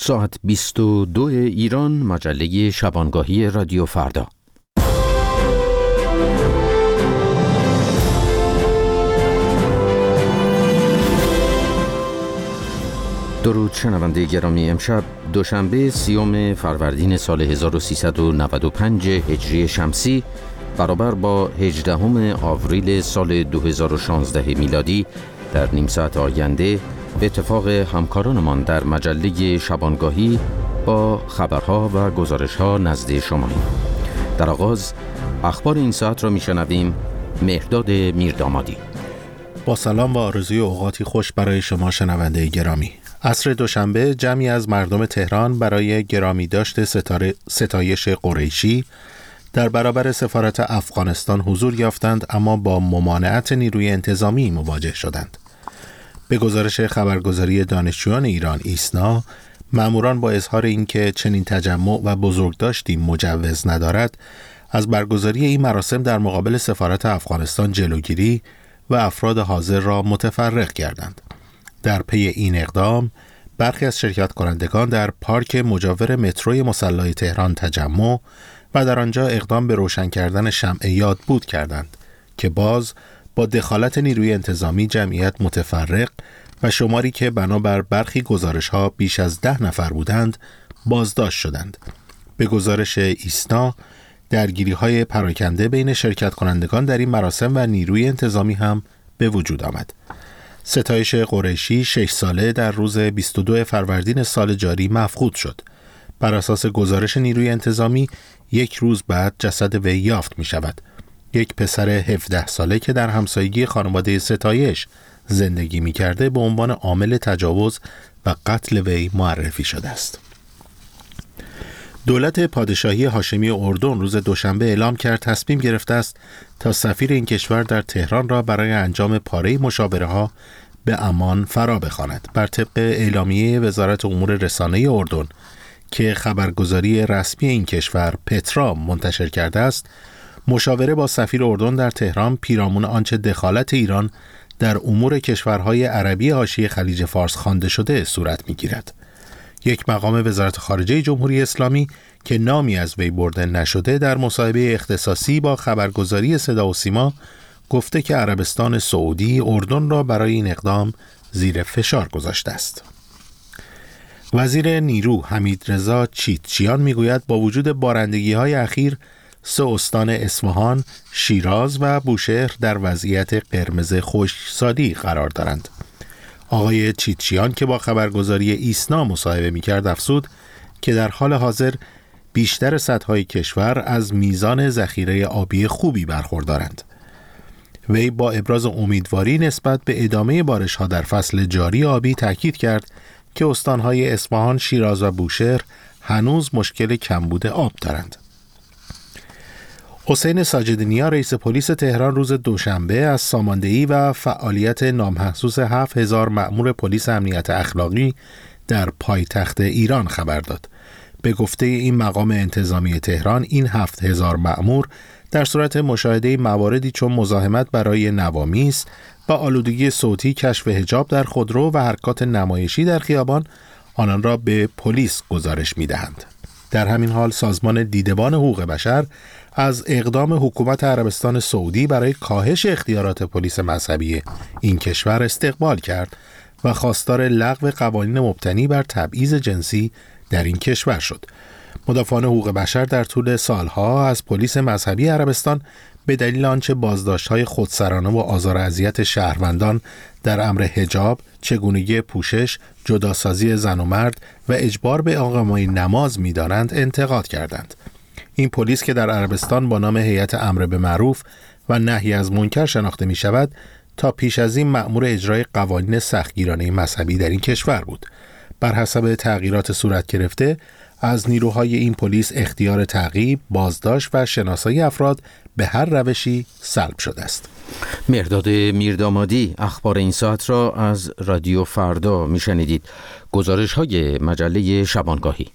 ساعت 22 ایران، مجله شبانگاهی رادیو فردا. درود شنونده گرامی، امشب دوشنبه 30 فروردین سال 1395 هجری شمسی برابر با 18 آوریل سال 2016 میلادی در نیم ساعت آینده به اتفاق همکارانمان در مجله شبانگاهی با خبرها و گزارشها نزد شماییم. در آغاز اخبار این ساعت را میشنویم. مهرداد میردامادی. با سلام و آرزوی اوقاتی خوش برای شما شنونده گرامی. عصر دوشنبه جمعی از مردم تهران برای گرامی داشت ستایش قریشی در برابر سفارت افغانستان حضور یافتند، اما با ممانعت نیروی انتظامی مواجه شدند. به گزارش خبرگزاری دانشجویان ایران ایسنا، ماموران با اظهار اینکه چنین تجمع و بزرگداشتی مجوز ندارد، از برگزاری این مراسم در مقابل سفارت افغانستان جلوگیری و افراد حاضر را متفرق کردند. در پی این اقدام، برخی از شرکت کنندگان در پارک مجاور متروی مسلح تهران تجمع و در آنجا اقدام به روشن کردن شمع یاد بود کردند که باز با دخالت نیروی انتظامی جمعیت متفرق و شماری که بنابر برخی گزارش‌ها بیش از 10 نفر بودند بازداشت شدند. به گزارش ایسنا، درگیری‌های پراکنده بین شرکت کنندگان در این مراسم و نیروی انتظامی هم به وجود آمد. ستایش قریشی 6 ساله در روز 22 فروردین سال جاری مفقود شد. بر اساس گزارش نیروی انتظامی، یک روز بعد جسد وی یافت می شود. یک پسر 17 ساله که در همسایگی خانواده ستایش زندگی می کرده به عنوان عامل تجاوز و قتل وی معرفی شده است. دولت پادشاهی هاشمی اردن روز دوشنبه اعلام کرد تصمیم گرفته است تا سفیر این کشور در تهران را برای انجام پاره مشاوره به عمان فرا بخواند. بر طبق اعلامیه وزارت امور رسانه اردن که خبرگزاری رسمی این کشور پترا منتشر کرده است، مشاوره با سفیر اردن در تهران پیرامون آنچه دخالت ایران در امور کشورهای عربی حاشیه خلیج فارس خوانده شده صورت می‌گیرد. یک مقام وزارت خارجه جمهوری اسلامی که نامی از وی برده نشده در مصاحبه اختصاصی با خبرگزاری صدا و سیما گفته که عربستان سعودی اردن را برای این اقدام زیر فشار گذاشته است. وزیر نیرو حمیدرضا چیتچیان میگوید با وجود بارندگی‌های اخیر 3 استان اصفهان، شیراز و بوشهر در وضعیت قرمز خشکسالی قرار دارند. آقای چیتچیان که با خبرگزاری ایسنا مصاحبه می‌کرد افزود که در حال حاضر بیشتر سدهای کشور از میزان ذخیره آبی خوبی برخوردارند. وی با ابراز امیدواری نسبت به ادامه بارش‌ها در فصل جاری آبی تاکید کرد که استان‌های اصفهان، شیراز و بوشهر هنوز مشکل کمبود آب دارند. حسین ساجدنیا رئیس پلیس تهران روز دوشنبه از ساماندهی و فعالیت نامحسوس 7000 مأمور پلیس امنیت اخلاقی در پایتخت ایران خبر داد. به گفته این مقام انتظامی تهران، این 7000 مأمور در صورت مشاهده مواردی چون مزاحمت برای نوامیس و آلودگی صوتی، کشف حجاب در خودرو و حرکات نمایشی در خیابان آنان را به پلیس گزارش می‌دهند. در همین حال سازمان دیدبان حقوق بشر از اقدام حکومت عربستان سعودی برای کاهش اختیارات پلیس مذهبی این کشور استقبال کرد و خواستار لغو قوانین مبتنی بر تبعیض جنسی در این کشور شد. مدافعان حقوق بشر در طول سالها از پلیس مذهبی عربستان به دلیل آنچه بازداشت‌های خودسرانه و آزار و اذیت شهروندان در امر حجاب، چگونگی پوشش، جداسازی زن و مرد و اجبار به اقامه نماز می‌دانند انتقاد کردند. این پلیس که در عربستان با نام هیئت امر به معروف و نهی از منکر شناخته می‌شود، تا پیش از این مأمور اجرای قوانین سختگیرانه مذهبی در این کشور بود. بر حسب تغییرات صورت گرفته، از نیروهای این پلیس اختیار تعقیب، بازداشت و شناسایی افراد به هر روشی سلب شده است. مهرداد میردامادی اخبار این ساعت را از رادیو فردا میشنیدید. گزارش‌های مجله شبانگاهی.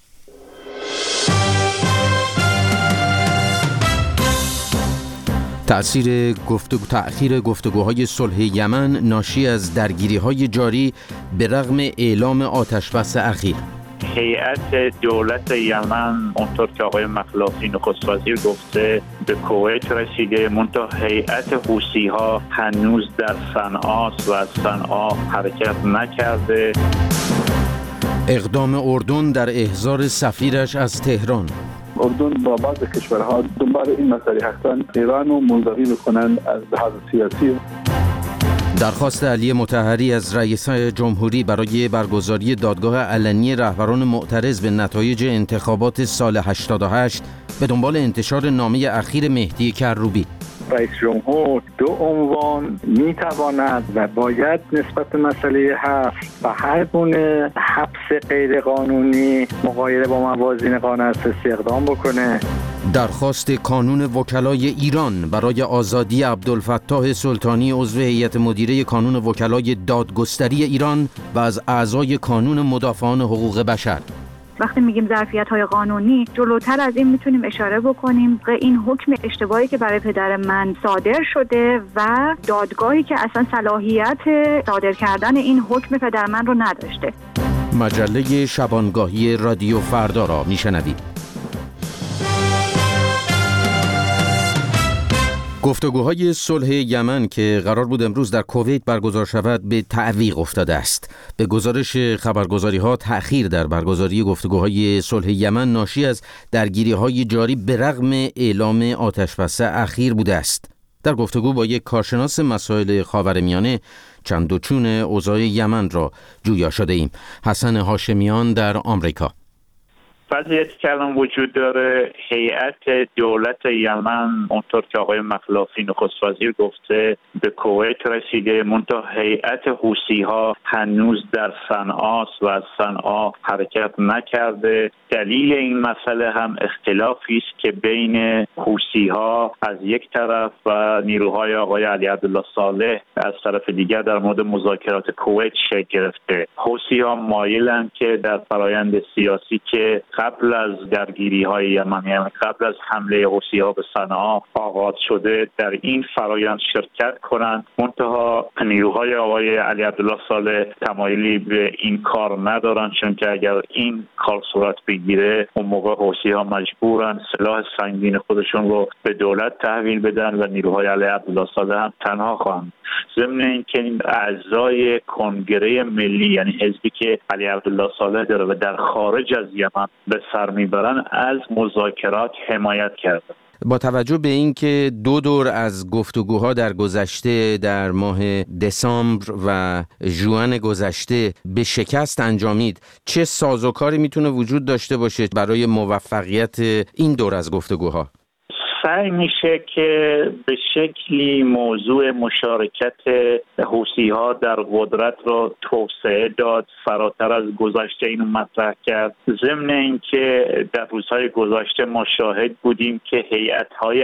تأخیر گفتگوهای صلح یمن ناشی از درگیری‌های جاری به رغم اعلام آتش‌بس اخیر. هیئت دولت یمن اونطور که آقای مخلافی نخست وزیر گفته به کویت رسیده، منتها هیئت حوثی‌ها هنوز در صنعاست و از صنعا حرکت نکرده. اقدام اردن در احضار سفیرش از تهران. اردن با بعض کشورها دنبال این مسئله هستند، ایران رو منزوی بکنند از لحاظ سیاسی. درخواست علی مطهری از رئیس جمهوری برای برگزاری دادگاه علنی رهبران معترض به نتایج انتخابات سال 88 به دنبال انتشار نامه اخیر مهدی کروبی. رئیس جمهور دو عنوان میتواند و باید نسبت به مسئله حبس و هر گونه حبس غیر قانونی مغایر با موازین قانون اساسی اقدام بکنه. درخواست کانون وکلای ایران برای آزادی عبدالفتاح سلطانی عضو هیئت مدیره کانون وکلای دادگستری ایران و از اعضای کانون مدافعان حقوق بشر. وقتی میگیم ظرفیت‌های قانونی، جلوتر از این میتونیم اشاره بکنیم به این حکم اشتباهی که برای پدر من صادر شده و دادگاهی که اصلا صلاحیت صادر کردن این حکم پدر من رو نداشته. مجله شبانگاهی رادیو فردا را میشنوید. گفتگوهای صلح یمن که قرار بود امروز در کویت برگزار شود به تعویق افتاده است. به گزارش خبرگزاری‌ها تأخیر در برگزاری گفتگوهای صلح یمن ناشی از درگیری‌های جاری به رغم اعلام آتشبس اخیر بوده است. در گفتگو با یک کارشناس مسائل خاورمیانه چند و چون اوضاع یمن را جویا شده ایم. حسن هاشمیان در آمریکا. وضعیتی که الان وجود داره، هیئت دولت یمن اونطور که آقای مخلافی نخست وزیر گفته به کویت رسیده، منتها هیئت حوثی‌ها هنوز در صنعاست و از صنعا حرکت نکرده. دلیل این مسئله هم اختلافی است که بین حوثی‌ها از یک طرف و نیروهای آقای علی عبدالله صالح از طرف دیگر در مورد مذاکرات کویت شکل گرفته. حوثی‌ها مایلند که در فرایند سیاسی که قبل از درگیری‌های یمن، یعنی قبل از حمله حوثی‌ها به صنعا آغاز شده، در این فرایند شرکت کنند. منتها نیروهای آقای علی عبدالله صالح تمایلی به این کار ندارند، چون که اگر این کار صورت بگیره اون موقع حوثی‌ها مجبورن سلاح سنگین خودشون رو به دولت تحویل بدن و نیروهای علی عبدالله صالح هم تنها خواهند. ضمن اینکه این اعضای کنگره ملی، یعنی حزبی که علی عبدالله صالح داره و در خارج از یمن به سر میبرن، از مذاکرات حمایت کرده. با توجه به اینکه دو دور از گفتگوها در گذشته در ماه دسامبر و ژوئن گذشته به شکست انجامید، چه سازوکاری میتونه وجود داشته باشه برای موفقیت این دور از گفتگوها؟ سعی میشه که به شکلی موضوع مشارکت حوثی‌ها در قدرت را توسعه داد، فراتر از گذشته اینو مطرح کرد. ضمن اینکه در روزهای گذشته ما شاهد بودیم که هیئت‌های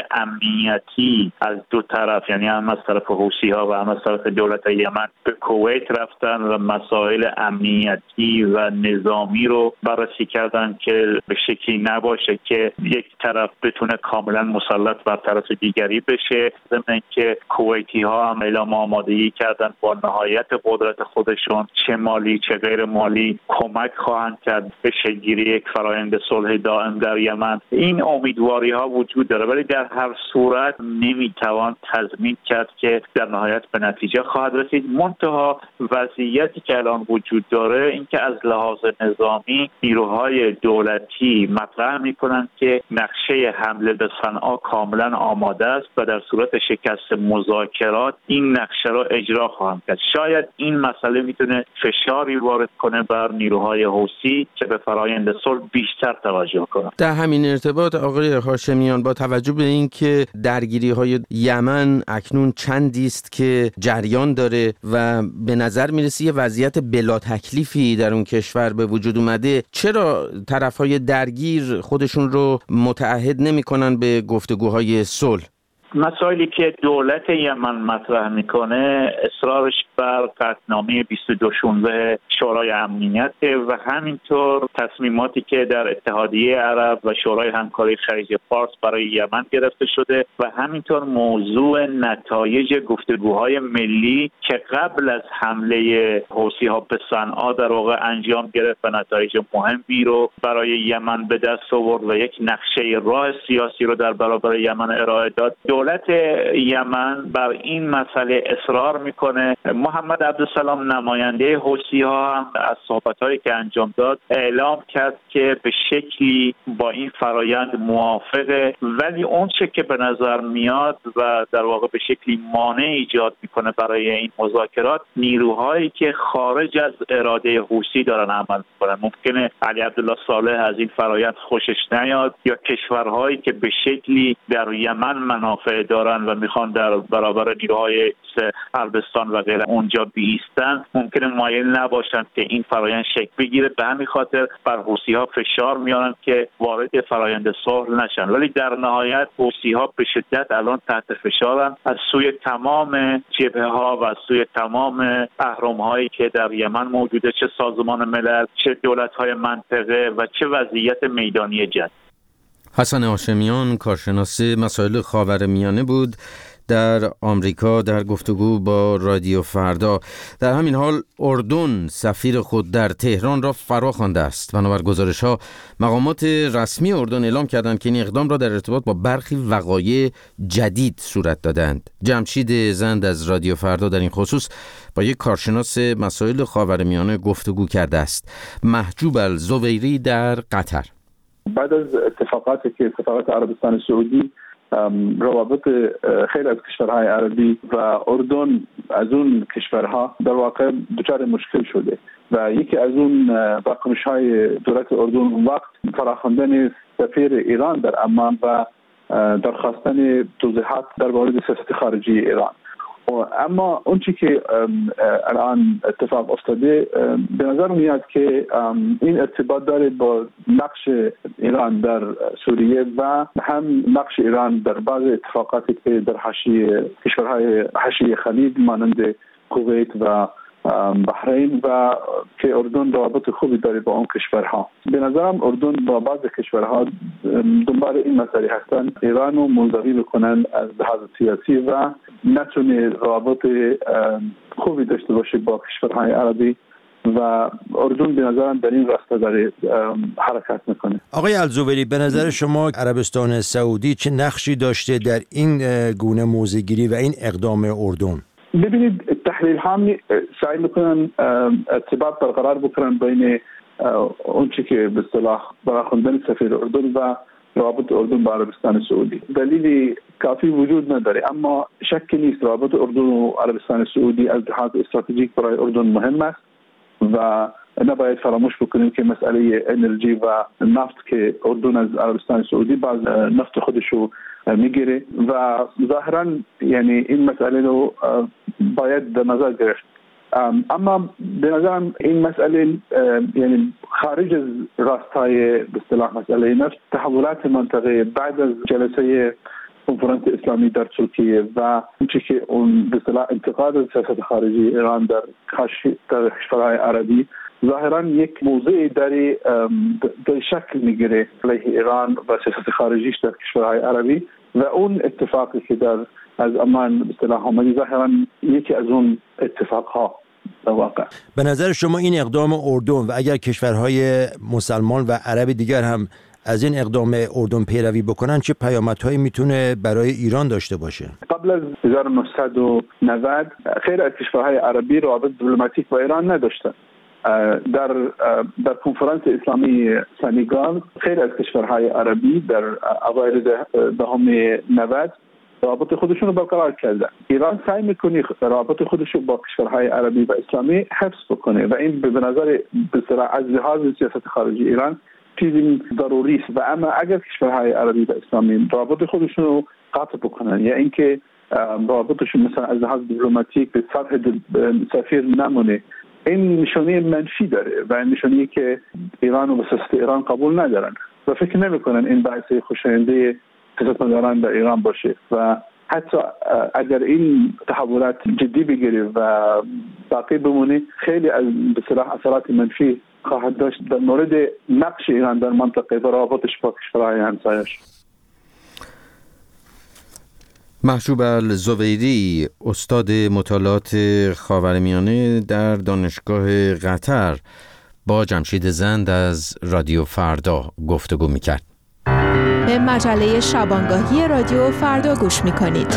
امنیتی از دو طرف، یعنی هم از طرف حوثی‌ها و هم از طرف دولت یمن، به کویت رفتن و مسائل امنیتی و نظامی رو بررسی کردن که به شکلی نباشه که یک طرف بتونه کاملا مسلط بر طرف دیگری بشه. ضمن اینکه کویتی‌ها هم اعلام آمادگی کردن با نهایت قدرت خودشون، چه مالی چه غیر مالی، کمک خواهند کرد به شکل‌گیری یک فرآیند صلح دائم در یمن. این امیدواری‌ها وجود داره، ولی در هر صورت نمیتوان تضمین کرد که در نهایت به نتیجه خواهد رسید. منتها وضعیتی که الان وجود داره این که از لحاظ نظامی نیروهای دولتی مطرح می‌کنند که نقشه حمله به صنعا کاملا آماده است و در صورت شکست مذاکرات این نقشه را اجرا خواهند کرد. شاید این مسئله میتونه فشاری وارد کنه بر نیروهای حوثی که به فرآیند صلح بیشتر توجه کنند. در همین ارتباط آقای هاشمیان، با توجه به اینکه درگیری‌های یمن اکنون چندی است که جریان داره و به نظر میرسه یه وضعیت بلا تکلیفی در اون کشور به وجود اومده، چرا طرف‌های درگیر خودشون رو متعهد نمی‌کنن به گفتگوهای صلح؟ مسائلی که دولت یمن مطرح میکنه اصرارش بر قطعنامه 2216 شورای امنیت و همینطور تصمیماتی که در اتحادیه عرب و شورای همکاری خلیج فارس برای یمن گرفته شده و همینطور موضوع نتایج گفتگوهای ملی که قبل از حمله حوثی‌ها به صنعا در واقع انجام گرفت و نتایج مهمی رو برای یمن به دست آورد و یک نقشه راه سیاسی رو در برابر یمن ارائه داد. دولت یمن بر این مسئله اصرار میکنه. محمد عبدالسلام نماینده حوثی‌ها هم از صحبت‌هایی که انجام داد اعلام کرد که به شکلی با این فرایند موافقه، ولی اون چه که به نظر میاد و در واقع به شکلی مانع ایجاد میکنه برای این مذاکرات نیروهایی که خارج از اراده حوثی دارن عمل میکنن. ممکنه علی عبدالله صالح از این فرایند خوشش نیاد یا کشورهایی که به شکلی در یمن منافع دارن و میخوان در برابر نیروهای عربستان و غیره اونجا بیستن ممکنه مایل نباشن که این فرایند شکل بگیره. به همین خاطر بر حوثی‌ها فشار میارن که وارد فرایند صلح نشن، ولی در نهایت حوثی‌ها به شدت الان تحت فشارن از سوی تمام جبهه‌ها و از سوی تمام اهرم‌هایی که در یمن موجوده، چه سازمان ملل، چه دولت‌های منطقه و چه وضعیت میدانی جنگ. حسن هاشمیان، کارشناس مسائل خاورمیانه بود در آمریکا در گفتگو با رادیو فردا. در همین حال اردن سفیر خود در تهران را فرا خوانده است. بنابر گزارش‌ها مقامات رسمی اردن اعلام کردند که این اقدام را در ارتباط با برخی وقایع جدید صورت دادند. جمشید زند از رادیو فردا در این خصوص با یک کارشناس مسائل خاورمیانه گفتگو کرده است. محجوب الزویری در قطر. بعد از اتفاقاتی که سفارت عربستان سعودی روابط خیلی از کشورهای عربی و اردن از اون کشورها در واقع دچار مشکل شده و یکی از اون واکنش‌های دولت اردن اون وقت فراخواندن سفیر ایران در عمان و درخواستن توضیحات در مورد سیاست خارجی ایران. اما اون چی که الان اتفاق افتاده به نظر میاد که این ارتباط داره با نقش ایران در سوریه و هم نقش ایران در بعض اتفاقاتی که در حاشیه کشورهای حاشیه خلیج مانند کویت و بحرین و که اردن روابط خوبی داره با اون کشورها. به نظرم اردن با بعض کشورها دنبال این مسئله هستن ایران رو منزوی بکنن از لحاظ سیاسی و نتونه روابط خوبی داشته باشه با کشورهای عربی و اردن به نظرم در این راستا داره حرکت میکنه. آقای الزویری، به نظر شما عربستان سعودی چه نقشی داشته در این گونه موضع‌گیری و این اقدام اردن؟ ببینید تحلیل ها سعی میکنن ارتباط برقرار بکنن بین اون چی که به اصطلاح برخوندن سفیر اردن و روابط اردن با عربستان سعودی. دلیلی کافی وجود نداره، اما شک نیست روابط اردن و عربستان سعودی از لحاظ استراتژیک برای اردن مهم است و نباید فراموش بکنیم که مسئله انرژی و نفت که اردن از عربستان سعودی باز نفت خودشو میگیره و ظاهرا یعنی این مسئله رو باید در نظر گرفت. اما به نظرم این مسئله یعنی خارج از راستای به اصطلاح مسئله نفت، تحولات منطقه بعد از جلسه کنفرانس اسلامی در ترکیه و چیزی که اون به اصطلاح انتقاد از سیاست خارجی ایران در کشورهای عربی ظاهرا یک موضوع در شکل میگیره علیه ایران و سیاست خارجیش در کشورهای عربی و اون اتفاقی که در از عمان به اصطلاح آمده ظاهرا یکی از اون اتفاقها در واقع. به نظر شما این اقدام اردن و اگر کشورهای مسلمان و عربی دیگر هم از این اقدام اردن پیروی بکنن چه پیامدهایی میتونه برای ایران داشته باشه؟ قبل از 1990 خیلی از کشورهای عربی روابط دیپلماتیک با ایران نداشتن. در کنفرانس اسلامی سنگال خیلی از کشورهای عربی در اوایل دهم 90 روابط خودشون رو برقرار کردن. ایران سعی میکنه روابط خودش رو با کشورهای عربی و اسلامی حفظ بکنه و این به نظر بسیار از لحاظ سیاست خارجی ایران چیزی ضروری است و اما اگر کشورهای عربی و اسلامی روابط خودشون رو قطع بکنن یا اینکه روابطشون مثلا از لحاظ دیپلماتیک به سطح سفیر نمونه، این نشانه منفی داره و نشانه‌ای که ایران و سیاست ایران قبول ندارن و فکر نمی‌کنن این باعث خوشاینده سیاستمداران در ایران باشه و حتی اگر این تحولات جدی بگیره و باقی بمونه خیلی از به اصطلاح اثرات منفی خواهد داشت در مورد نقش ایران در منطقه و روابطش با کشورهای همسایه‌اش. محجوب الزبیری، استاد مطالعات خاورمیانه در دانشگاه قطر، با جمشید زند از رادیو فردا گفتگو می‌کرد. به مجله شبانگاهی رادیو فردا گوش می‌کنید.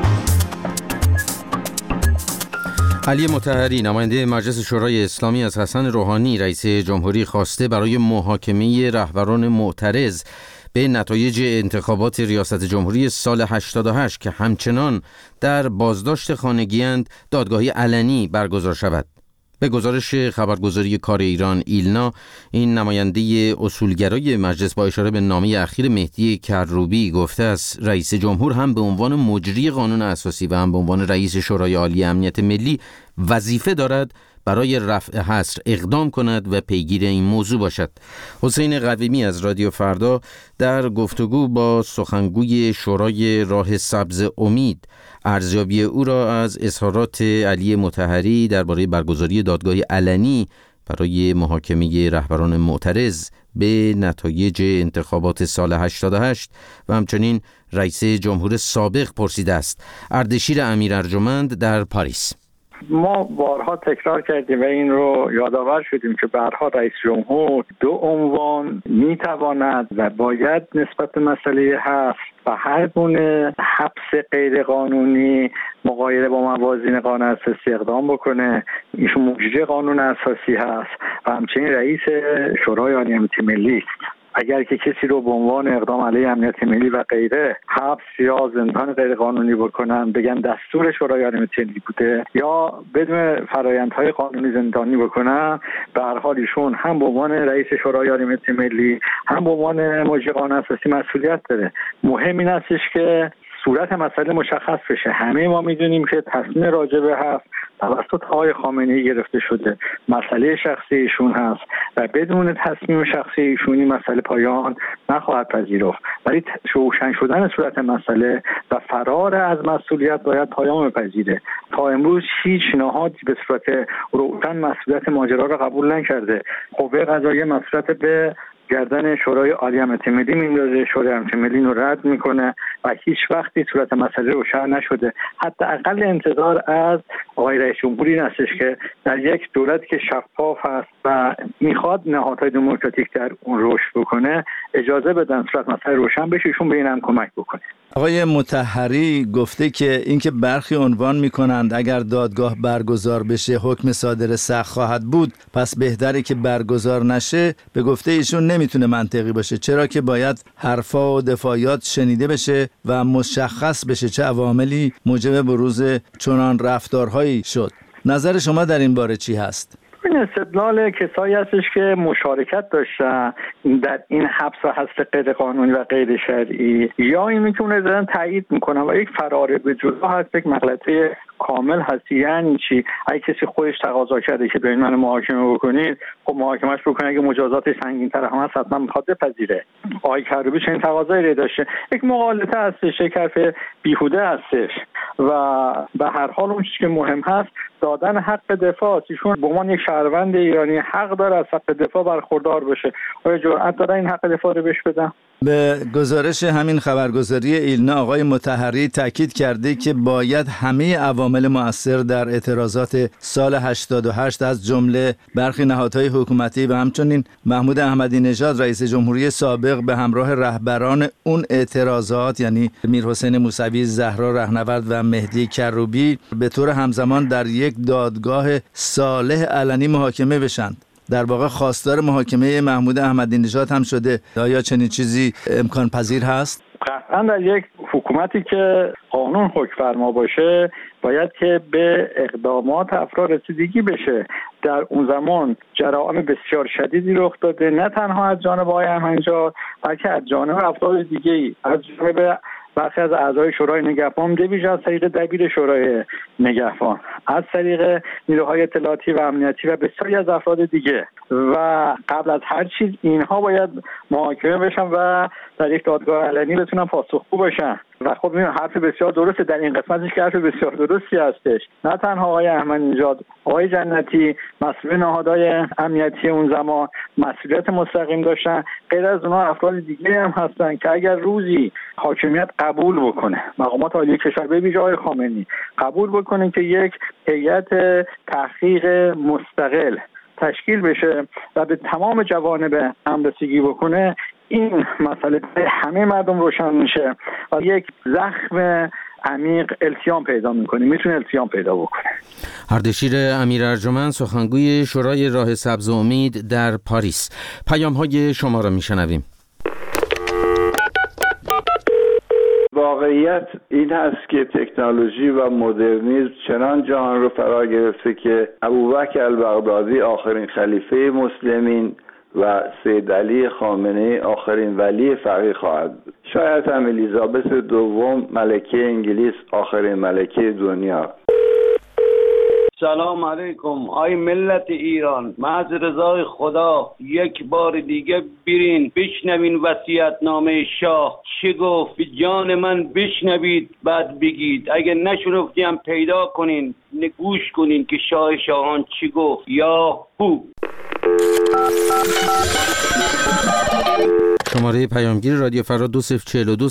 علی مطهری، نماینده مجلس شورای اسلامی، از حسن روحانی رئیس جمهوری خواسته برای محاکمه رهبران معترض به نتایج انتخابات ریاست جمهوری سال 88 که همچنان در بازداشت خانگی‌اند دادگاهی علنی برگزار شود. به گزارش خبرگزاری کار ایران ایلنا، این نماینده اصولگرای مجلس با اشاره به نامه اخیر مهدی کروبی گفته است رئیس جمهور هم به عنوان مجری قانون اساسی و هم به عنوان رئیس شورای عالی امنیت ملی وظیفه دارد برای رفع حصر اقدام کند و پیگیر این موضوع باشد. حسین قویمی از رادیو فردا در گفتگو با سخنگوی شورای راه سبز امید ارزیابی او را از اظهارات علی مطهری درباره برگزاری دادگاهی علنی برای محاکمه رهبران معترض به نتایج انتخابات سال 88 و همچنین رئیس جمهور سابق پرسیده است. اردشیر امیرارجمند در پاریس: ما بارها تکرار کردیم و این رو یادآور شدیم که برها رئیس جمهور دو عنوان میتواند و باید نسبت به مسئله حبس و هر گونه حبس غیر قانونی مغایره با موازین قانون اساسی اقدام بکنه. ایشون مجری قانون اساسی هست و همچنین رئیس شورای عالی امنیت ملی است. اگر که کسی رو به عنوان اقدام علیه امنیت ملی و غیره حبس یا زندان غیر قانونی بکنن، بگن دستور شورای عالی امنیت ملی بوده، یا بدون فرآیندهای قانونی زندانی بکنن، به هر حال ایشون هم به عنوان رئیس شورای عالی امنیت ملی هم به عنوان مجری قانون اساسی مسئولیت داره. مهم این استش که صورت مسئله مشخص بشه. همه ما میدونیم که تصمیم راجع به حبس توسط آقای خامنه‌ای گرفته شده، مسئله شخصی ایشون هست و بدون تصمیم شخصی ایشونی مسئله پایان نخواهد پذیرفت. ولی روشن شدن صورت مسئله و فرار از مسئولیت باید پایان بپذیره. تا امروز هیچ نهادی به صورت روشن مسئولیت ماجرا را قبول نکرده. قوه قضاییه مسئولیت به گردن شورای عالی امنیت ملی میندازه، شورای امنیت ملی رو رد میکنه و هیچ وقتی صورت مسئله روشن نشده. حتی اقل انتظار از آقای رئیس جمهوری این هستش که در یک دولتی که شفاف هست و میخواد نهادهای دموکراتیک در اون رشد بکنه اجازه بدن صورت مسئله روشن بشه، ایشون به این هم کمک بکنه. آقای مطهری گفته که اینکه برخی عنوان میکنند اگر دادگاه برگزار بشه حکم صادر سخت خواهد بود، پس بهتره که برگزار نشه. به گفته ایشون نمیتونه منطقی باشه، چرا که باید حرفا و دفاعیات شنیده بشه و مشخص بشه چه عواملی موجب بروز چنان رفتارهایی شد. نظر شما در این باره چی هست؟ این استدلال کسایی هستش که مشارکت داشتن در این حبس و حبس غیر قانونی و غیر شرعی، یا اینی که اون دارن تایید میکنن و یک فرار به جلو هست، یک مغلطه کامل هست. یعنی چی؟ اگه کسی خودش تقاضا کرده که ببین من محاکمه بکنید، خب محاکمهش بکنه، اگه مجازات سنگین‌تر هم هست حتما میخواد بپذیره. آقای کروبی چنین تقاضایی داشته. یک مغالطه هستش، یک حرف بیهوده هستش و به هر حال اون چیزی که مهم هست دادن حق دفاع. ایشون به عنوان یک شهروند ایرانی حق داره از حق دفاع برخوردار بشه. آیا جرأت داره این حق دفاع رو بهش بدن؟ به گزارش همین خبرگزاری ایلنا، آقای مطهری تاکید کرده که باید همه عوامل مؤثر در اعتراضات سال 88 از جمله برخی نهادهای حکومتی و همچنین محمود احمدی نژاد رئیس جمهوری سابق به همراه رهبران اون اعتراضات، یعنی میرحسین موسوی، زهرا رهنورد و مهدی کروبی، به طور همزمان در یک دادگاه صالح علنی محاکمه بشند. در واقع خواستار محاکمه محمود احمدی نژاد هم شده. آیا چنین چیزی امکان پذیر هست؟ قطعا در یک حکومتی که قانون حکم فرما باشه باید که به اقدامات افراد رسیدگی بشه. در اون زمان جرائم بسیار شدیدی رخ داده، نه تنها از جانب آقای احمدی‌نژاد بلکه از جانب افراد دیگه‌ای، از جانب برخی از اعضای شورای نگهبان، به ویژه از طریق دبیر شورای نگهبان، از طریق نیروهای اطلاعاتی و امنیتی و بسیاری از افراد دیگه. و قبل از هر چیز اینها باید محاکمه بشن و در یک دادگاه علنی بتونن پاسخگو باشن. و خب این حرف بسیار درسته، در این قسمتش که حرف بسیار درستی هستش. نه تنها آقای احمدی نژاد، آقای جنتی مسئول نهادهای امنیتی اون زمان مسئولیت مستقیم داشتن، غیر از اونها افراد دیگه هم هستن که اگر روزی حاکمیت قبول بکنه، مقامات عالی کشور به ویژه آقای خامنه‌ای قبول بکنه که یک هیئت تحقیق مستقل تشکیل بشه و به تمام جوانب همرسیگی بکنه، این مسئله به همه مردم روشن میشه و یک زخم عمیق التیام پیدا میکنه، میتونه التیام پیدا بکنه. اردشیر امیر ارجمند، سخنگوی شورای راه سبز و امید در پاریس. پیام‌های شما را میشنویم. واقعیت این هست که تکنولوژی و مدرنیسم چنان جهان رو فرا گرفته که ابوبکر البغدادی آخرین خلیفه مسلمین و سید علی خامنه‌ای آخرین ولی فقیه خواهد بود. شاید هم الیزابت دوم ملکه انگلیس آخرین ملکه دنیا. سلام علیکم آی ملت ایران، محض رضای خدا یک بار دیگه برین بشنوین وصیت‌نامه شاه چه گفت، جان من بشنوید بعد بگید، اگه نشنفتیم پیدا کنین گوش کنین که شاه شاهان چی گفت. یا هو. شماره پیامگیر رادیو فردا 2042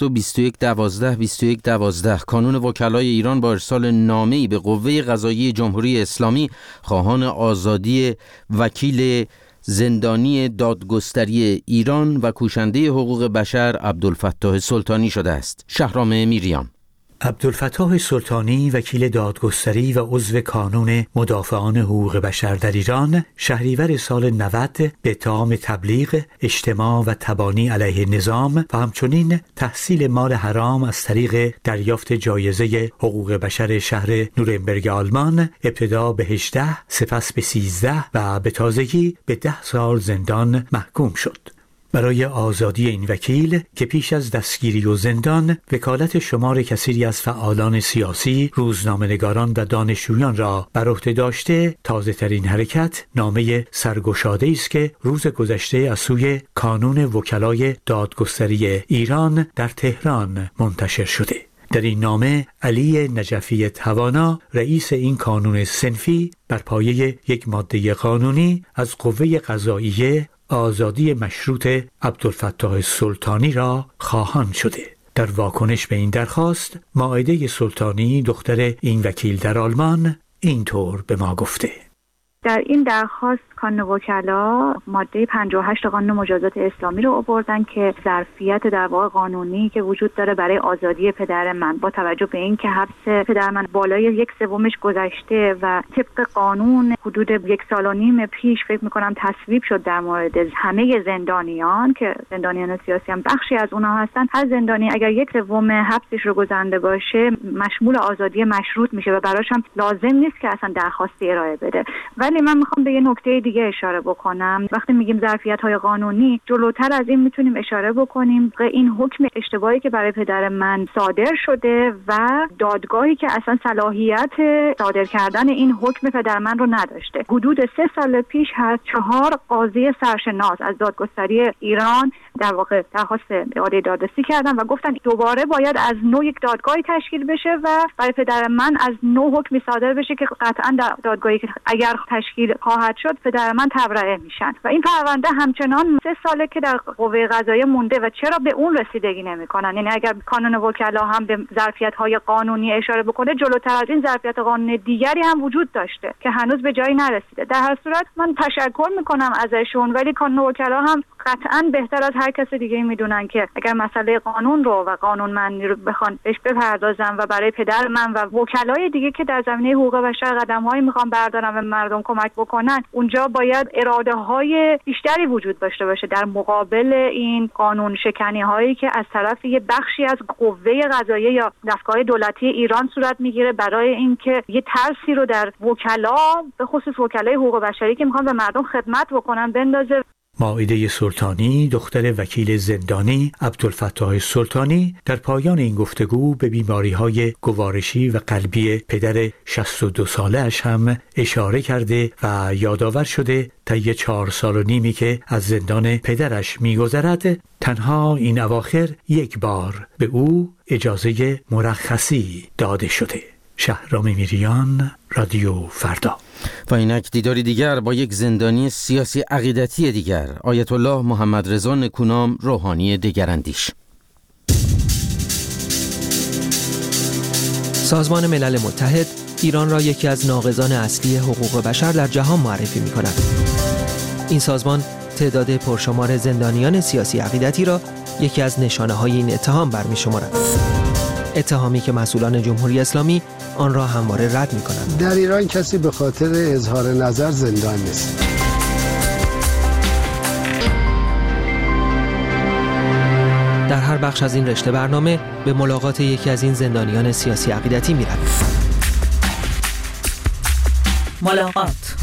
02112 2112. کانون وکلای ایران با ارسال نامه‌ای به قوه قضاییه جمهوری اسلامی خواهان آزادی وکیل زندانی دادگستری ایران و کوشنده حقوق بشر عبدالفتاح سلطانی شده است. شهرام میریان. عبدالفتاح سلطانی، وکیل دادگستری و عضو کانون مدافعان حقوق بشر در ایران، شهریور سال 90 به اتهام تبلیغ، اجتماع و تبانی علیه نظام و همچنین تحصیل مال حرام از طریق دریافت جایزه حقوق بشر شهر نورنبرگ آلمان، ابتدا به 18 سپس به 13 و به تازگی به 10 سال زندان محکوم شد. برای آزادی این وکیل که پیش از دستگیری و زندان وکالت شمار کثیری از فعالان سیاسی، روزنامه‌نگاران و دانشجویان را بر عهده داشته، تازه‌ترین حرکت نامه سرگشاده‌ای است که روز گذشته از سوی کانون وکلای دادگستری ایران در تهران منتشر شده. در این نامه علی نجفی توانا، رئیس این کانون صنفی، بر پایه یک ماده قانونی از قوه قضاییه آزادی مشروط عبدالفتاح سلطانی را خواهان شده. در واکنش به این درخواست، مائده سلطانی، دختر این وکیل در آلمان، اینطور به ما گفته: در این درخواست کانون وکلا ماده 58 قانون مجازات اسلامی رو آوردن که ظرفیت در واقع قانونی که وجود داره برای آزادی پدر من، با توجه به این که حبس پدر من بالای 1/3 گذشته و طبق قانون حدود 1.5 سال پیش فکر میکنم تصویب شد در مورد همه زندانیان که زندانیان سیاسی هم بخشی از اونها هستن، هر زندانی اگر 1/3 حبسش رو گذرانده باشه مشمول آزادی مشروط میشه و براش هم لازم نیست که اصلا درخواستی ارائه بده. ولی من میخوام به یه نکته دیگه اشاره بکنم. وقتی میگیم ظرفیت‌های قانونی، جلوتر از این میتونیم اشاره بکنیم که این حکم اشتباهی که برای پدر من صادر شده و دادگاهی که اصلا صلاحیت صادر کردن این حکم پدر من رو نداشته. حدود 3 سال پیش هر 4 قاضی سرشناس از دادگستری ایران در واقع درخواست اعاده دادرسی کردن و گفتن دوباره باید از نو یک دادگاهی تشکیل بشه و برای پدر من از نو حکمی صادر بشه که قطعا در دادگاهی که اگر تشکیل خواهد شد پدر من تبرئه میشن. و این پرونده همچنان 3 ساله که در قوه قضاییه مونده و چرا به اون رسیدگی نمیکنن؟ یعنی اگر کانون وکلا هم به ظرفیت‌های قانونی اشاره بکنه، جلوتر از این ظرفیت قانونی دیگری هم وجود داشته که هنوز به جایی نرسیده. در هر صورت من تشکر میکنم ازشون، ولی کانون وکلا هم قطعاً بهتر از هر کس دیگه میدونن که اگر مسئله قانون رو و قانونمندی رو بخوان بهش بپردازن و برای پدر من و وکلای دیگه که در زمینه حقوق بشر قدم‌هایی میخوان بردارن و مردم کمک بکنن، اونجا باید اراده‌های بیشتری وجود داشته باشه در مقابل این قانون شکنی‌هایی که از طرف یه بخشی از قوه قضاییه یا دستگاه دولتی ایران صورت میگیره برای اینکه یه ترسی رو در وکلا، به خصوص وکلای حقوق بشری که میخوان به مردم خدمت بکنن، بندازه. مائده سلطانی دختر وکیل زندانی عبدالفتاح سلطانی در پایان این گفتگو به بیماری‌های گوارشی و قلبی پدر 62 ساله‌اش هم اشاره کرده و یادآور شده طی 4 سال و نیمی که از زندان پدرش می‌گذرد تنها این اواخر یک بار به او اجازه مرخصی داده شده. شهرام میریان، رادیو فردا. و اینک دیداری دیگر با یک زندانی سیاسی عقیدتی دیگر، آیت الله محمد رضا نکونام، روحانی دگراندیش. سازمان ملل متحد ایران را یکی از ناقضان اصلی حقوق بشر در جهان معرفی می‌کند. این سازمان تعداد پرشمار زندانیان سیاسی عقیدتی را یکی از نشانه‌های این اتهام برمی‌شمارد. اتهامی که مسئولان جمهوری اسلامی آن را همواره رد می‌کنند. در ایران کسی به خاطر اظهار نظر زندان نیست. در هر بخش از این رشته برنامه به ملاقات یکی از این زندانیان سیاسی عقیدتی می‌رویم. ملاقات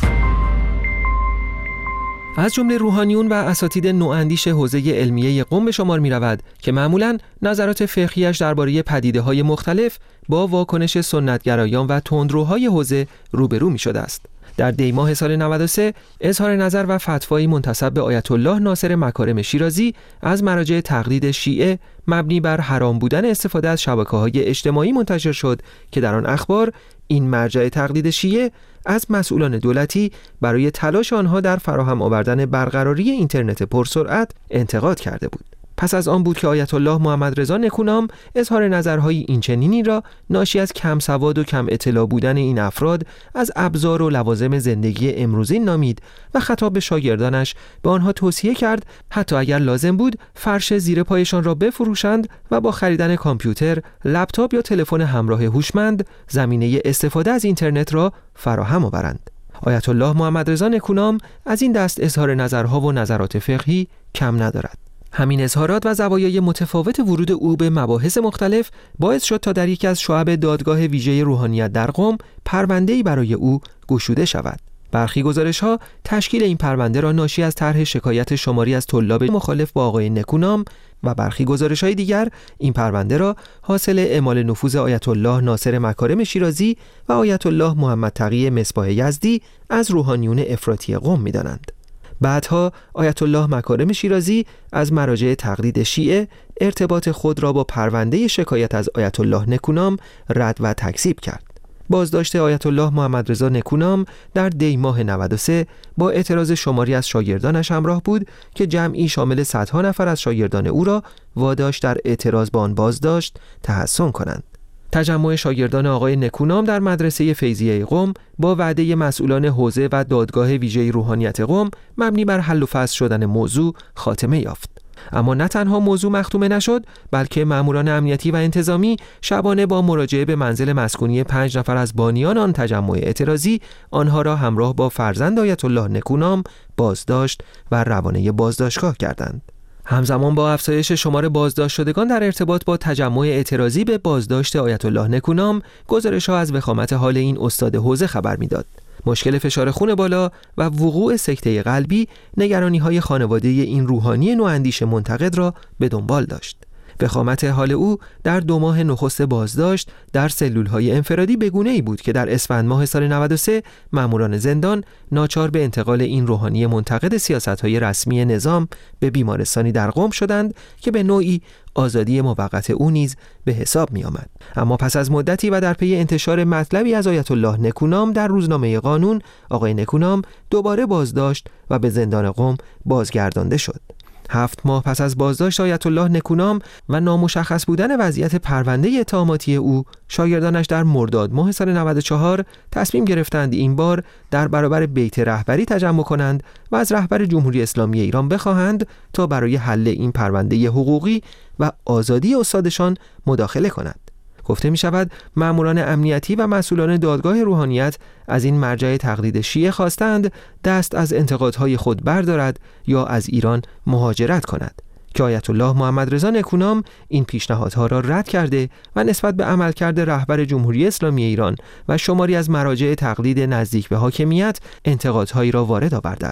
از جمله روحانیون و اساتید نواندیش حوزه علمیه قم به شمار می‌رود که معمولاً نظرات فقهیش درباره پدیده‌های مختلف با واکنش سنتگرایان و تندروهای حوزه روبرو می‌شده است. در دی ماه سال 93 اظهار نظر و فتوایی منتسب به آیت الله ناصر مکارم شیرازی از مراجع تقلید شیعه مبنی بر حرام بودن استفاده از شبکه‌های اجتماعی منتشر شد که در آن اخبار این مرجع تقلید شیعه از مسئولان دولتی برای تلاش آنها در فراهم آوردن برقراری اینترنت پرسرعت انتقاد کرده بود. پس از آن بود که آیت الله محمد رضا نکونام اظهار نظرهای اینچنینی را ناشی از کم سواد و کم اطلاع بودن این افراد از ابزار و لوازم زندگی امروزی نامید و خطاب به شاگردانش به آنها توصیه کرد حتی اگر لازم بود فرش زیر پایشان را بفروشند و با خریدن کامپیوتر، لپتاپ یا تلفن همراه هوشمند زمینه استفاده از اینترنت را فراهم آورند. آیت الله محمد رضا نکونام از این دست اظهار نظرها و نظرات فقهی کم ندارد. همین اظهارات و زوایای متفاوت ورود او به مباحث مختلف باعث شد تا در یکی از شعب دادگاه ویژه روحانیت در قم پرونده‌ای برای او گشوده شود. برخی گزارش‌ها تشکیل این پرونده را ناشی از طرح شکایت شماری از طلاب مخالف با آقای نکونام و برخی گزارش‌های دیگر این پرونده را حاصل اعمال نفوذ آیت الله ناصر مکارم شیرازی و آیت الله محمد تقی مصباح یزدی از روحانیون افراطی قم می‌دانند. بعدها آیت الله مکارم شیرازی از مراجع تقلید شیعه ارتباط خود را با پرونده شکایت از آیت الله نکونام رد و تکذیب کرد. بازداشت آیت الله محمد رضا نکونام در دی ماه 93 با اعتراض شماری از شاگردانش همراه بود که جمعی شامل صدها نفر از شاگردان او را واداشت در اعتراض با آن بازداشت تحسن کنند. تجمع شاگردان آقای نکونام در مدرسه فیضیه قم با وعده مسئولان حوزه و دادگاه ویژه روحانیت قم مبنی بر حل و فصل شدن موضوع خاتمه یافت. اما نه تنها موضوع مختومه نشد، بلکه ماموران امنیتی و انتظامی شبانه با مراجعه به منزل مسکونی 5 نفر از بانیان آن تجمع اعتراضی آنها را همراه با فرزند آیت الله نکونام بازداشت و روانه بازداشتگاه کردند. همزمان با افزایش شمار بازداشت شدگان در ارتباط با تجمع اعتراضی به بازداشت آیت الله نکونام، گزارش‌ها از وخامت حال این استاد حوزه خبر می‌داد. مشکل فشار خون بالا و وقوع سکته قلبی نگرانی‌های خانواده این روحانی نواندیش منتقد را به دنبال داشت. وخامت حال او در 2 ماه نخست بازداشت در سلول‌های انفرادی بگونه‌ای بود که در اسفند ماه سال 93 ماموران زندان ناچار به انتقال این روحانی منتقد سیاست‌های رسمی نظام به بیمارستانی در قم شدند که به نوعی آزادی موقت او نیز به حساب می آمد. اما پس از مدتی و در پی انتشار مطلبی از آیت الله نکونام در روزنامه قانون، آقای نکونام دوباره بازداشت و به زندان قم بازگردانده شد. 7 ماه پس از بازداشت آیت الله نکونام و نامشخص بودن وضعیت پرونده اتهاماتی او، شاگردانش در مرداد ماه سال 94 تصمیم گرفتند این بار در برابر بیت رهبری تجمع کنند و از رهبر جمهوری اسلامی ایران بخواهند تا برای حل این پرونده حقوقی و آزادی استادشان مداخله کند. گفته می شود ماموران امنیتی و مسئولان دادگاه روحانیت از این مرجع تقلید شیعه خواستند دست از انتقادهای خود بردارد یا از ایران مهاجرت کند که آیت الله محمد رضا نکونام این پیشنهادها را رد کرده و نسبت به عملکرد رهبر جمهوری اسلامی ایران و شماری از مراجع تقلید نزدیک به حاکمیت انتقادهایی را وارد آورده است.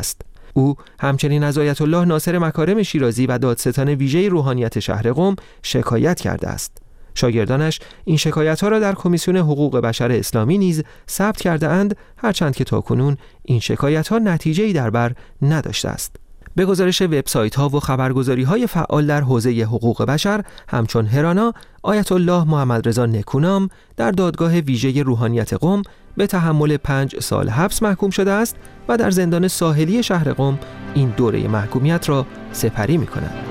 او همچنین از آیت الله ناصر مکارم شیرازی و دادستان ویژه روحانیت شهر قم شکایت کرده است. شاگردانش این شکایت‌ها را در کمیسیون حقوق بشر اسلامی نیز ثبت کرده اند، هرچند که تاکنون این شکایت‌ها نتیجه‌ای در بر نداشته است. به گزارش وبسایت‌ها و خبرگزاری‌های فعال در حوزه حقوق بشر همچون هرانا، آیت الله محمد رضا نکونام در دادگاه ویژه روحانیت قم به تحمل 5 سال حبس محکوم شده است و در زندان ساحلی شهر قم این دوره محکومیت را سپری می‌کند.